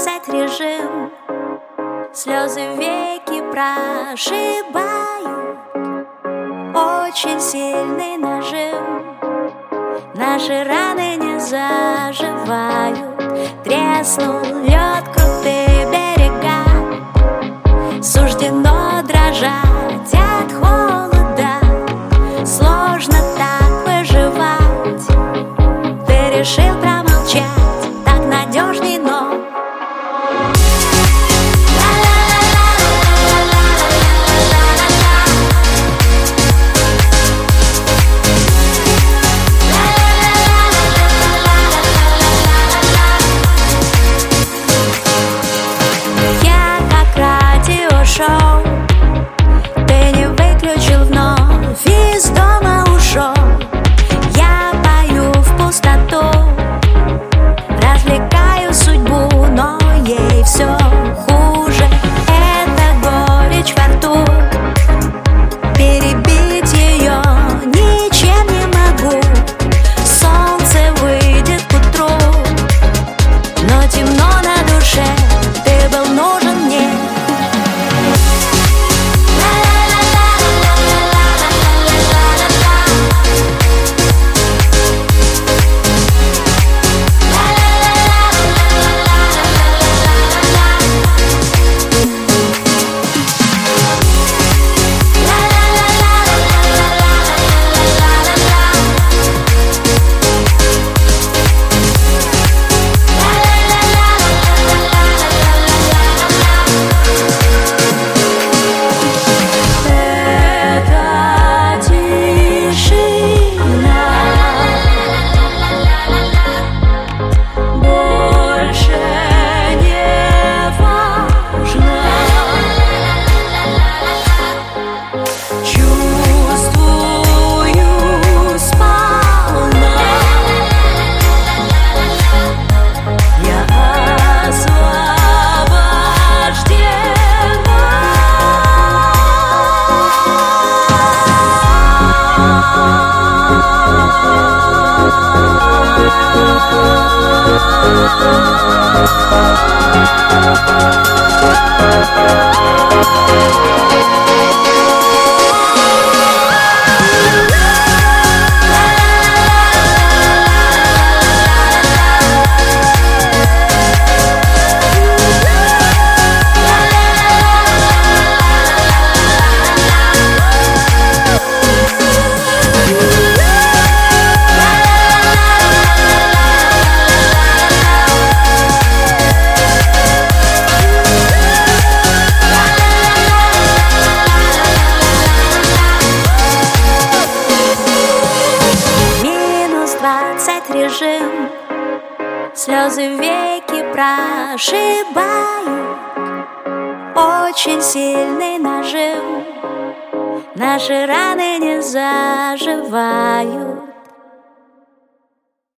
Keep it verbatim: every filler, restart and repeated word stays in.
двадцать режим. Слезы веки прошибают, очень сильный нажим. Наши раны не заживают. Треснул лед, крутые берега, суждено дрожать от холода. Сложно так выживать. Ты решил промолчать, так надежней, но ты не выключил, вновь из дома ушел. Я пою в пустоту, развлекаю судьбу, но ей все хуже. Это горечь во рту, перебить ее ничем не могу. Солнце выйдет к утру, но темно на душе. Ты был нужен мне. Режим. Слезы веки прошибают, очень сильный нажим. Наши раны не заживают.